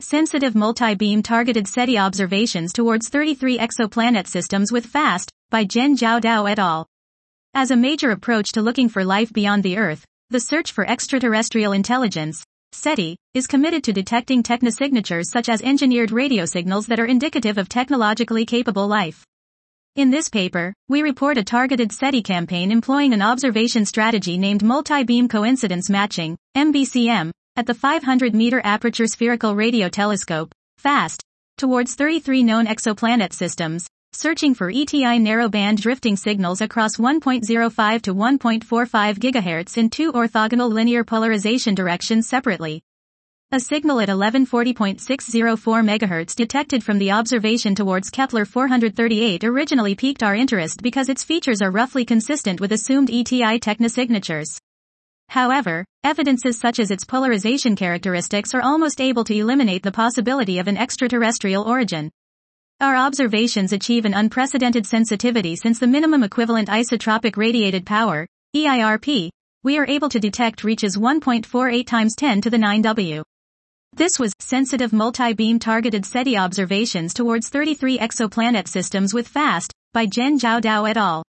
Sensitive Multi-Beam Targeted SETI Observations Towards 33 Exoplanet Systems with FAST, by Zhen Jiaodao et al. As a major approach to looking for life beyond the Earth, the Search for Extraterrestrial Intelligence, SETI, is committed to detecting technosignatures such as engineered radio signals that are indicative of technologically capable life. In this paper, we report a targeted SETI campaign employing an observation strategy named Multi-Beam Coincidence Matching, MBCM, at the 500-meter Aperture Spherical Radio Telescope, FAST, towards 33 known exoplanet systems, searching for ETI narrowband drifting signals across 1.05 to 1.45 GHz in two orthogonal linear polarization directions separately. A signal at 1140.604 MHz detected from the observation towards Kepler 438 originally piqued our interest because its features are roughly consistent with assumed ETI technosignatures. However, evidences such as its polarization characteristics are almost able to eliminate the possibility of an extraterrestrial origin. Our observations achieve an unprecedented sensitivity since the minimum equivalent isotropic radiated power, EIRP, we are able to detect reaches 1.48 times 10 to the 9 W. This was Sensitive Multi-Beam Targeted SETI Observations Towards 33 Exoplanet Systems with FAST, by Zhen Jiaodao et al.